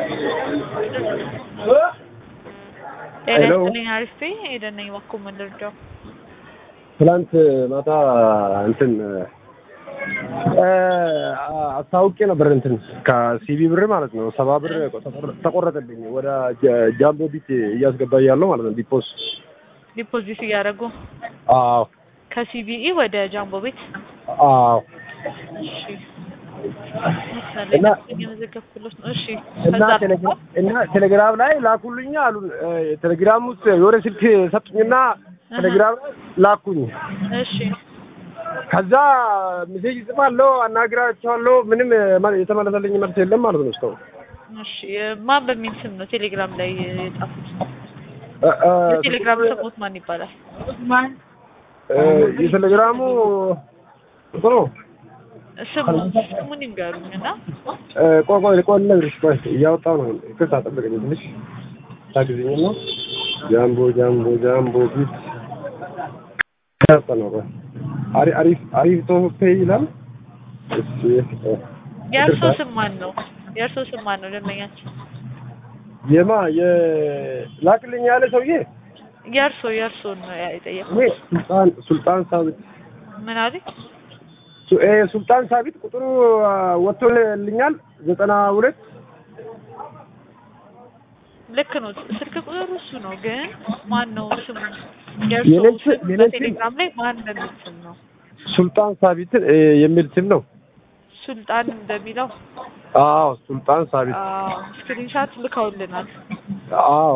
ጤናስጥልኝ አሪፍ ሄደነኝ ዋኮ መንደርጃው ትላንት ማታ እንትን አሳውቄ ነበር እንትን ከሲቢ ብር ማለት ነው 70 ብር ተቆረጠብኝ ወደ ጃምቦ ቢት እያስገባ ያለው ማለት ነው ዲፖዚት ያደረጉ አዎ ከሲቢኢ ወደ ጃምቦ ቤት አዎ እሺ እና ቴሌግራም ላይ ላኩልኝ አሉ ቴሌግራም ውስጥ የወረ ስልክ ሰጡኝና ቴሌግራም ላኩኝ እሺ ከዛ ሜሴጅ ጽፋለሁ አናግራቸዋለሁ ምንም የተመለሰልኝ መልስ የለም ማለት ነው እስካሁን እሺ ማን በሚል ስም ነው ቴሌግራም ላይ የጻፉት ቴሌግራም ሰፖርት ማን ይባላል የቴሌግራሙ ጥሩ ስሙን ይንገሩኝና ቆይ ልነግርሽ ቆይ እያወጣሁ ነው ከዛ ጠብቀኝ ትንሽ ታግዘኝ ነው ጃምቦ ቢት ነው አሪፍ ቶፕ ይላል እሺ የእርሶ ስም ማን ነው ደንበኛችን ላክልኝ ያለ ሰውዬ የእርሶ ነው የጠየቁት ሱልጣን ሳቢት ምን አይደል ሱልጣን ሳቢት ቁጥሩ ወጥቶልኛል 92 ልክ ነው ስልክ ቁጥሩ እሱ ነው ግን ማን ነው ስሙ የእርሶ በቴሌግራም ላይ ማን እንደሚል ነው ሱልጣን ሳቢት የሚል ስም ነው ሱልጣን እንደሚለው አዎ ሱልጣን ሳቢት ስክሪንሻት ልከውልናል አዎ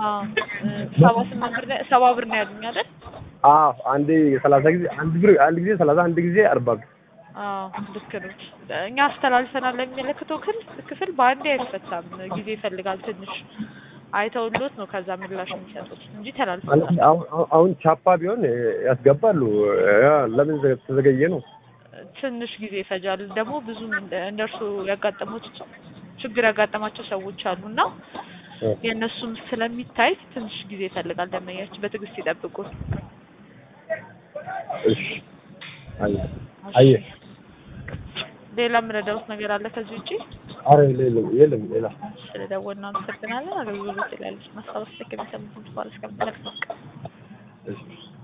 70 ብር ነው ያሉኝ አይደል አዎ አንዴ 30 ጊዜ አንድ ጊዜ 30 አንድ ጊዜ 40 ልክ ነው እኛ አስተላልፈናል ለሚመለከተው ክፍል በአንዴ አይፈታም ጊዜ ይፈልጋል ትንሽ አይተውሎት ነው ከዛ ምላሽ የሚሰጡት እንጂ ተላልፈናል አሁን ቻፓ ቢሆን ያስገባሉ ለምን ተዘገየ ነው ትንሽ ጊዜ ይፈጃል ደግሞ ብዙ እንደርሱ ችግር ያጋጠማቸው ሰዎች አሉና የነሱም ስለሚታይ ትንሽ ጊዜ ይፈልጋል ደመኛችን በትዕግስት ይጠብቁ እሺ አይ ሌላ ምረዳውስ ነገር አለ ከዚህ ውጪ አረ የለም ሌላ ስለደወልና አመሰግናለን አገልግሎት ይላል ማስተዋወቅ ከመሰሙት ባለስከ